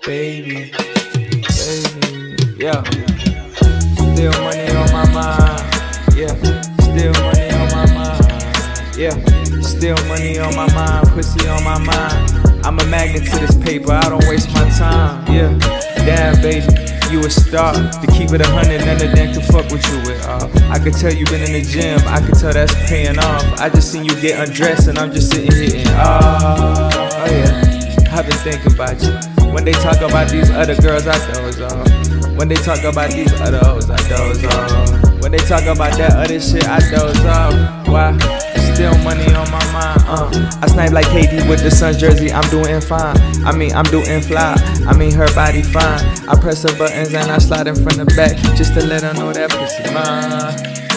baby, yeah. Still money on my mind, yeah. Still money on my mind, yeah. Still money on my mind, pussy on my mind. I'm a magnet to this paper, I don't waste my time, yeah. Damn, baby, you a star. To keep it 100, none of them can fuck with you with I could tell you been in the gym, I could tell that's paying off. I just seen you get undressed and I'm just sitting here and oh yeah, I've been thinking about you. When they talk about these other girls, I doze off. When they talk about these other hoes, I doze off. When they talk about that other shit, I doze off. Why? Still money on my mind, I snipe like KD with the Suns jersey, I'm doing fine. I'm doing fly, her body fine. I press her buttons and I slide in front of back, just to let her know that pussy mine.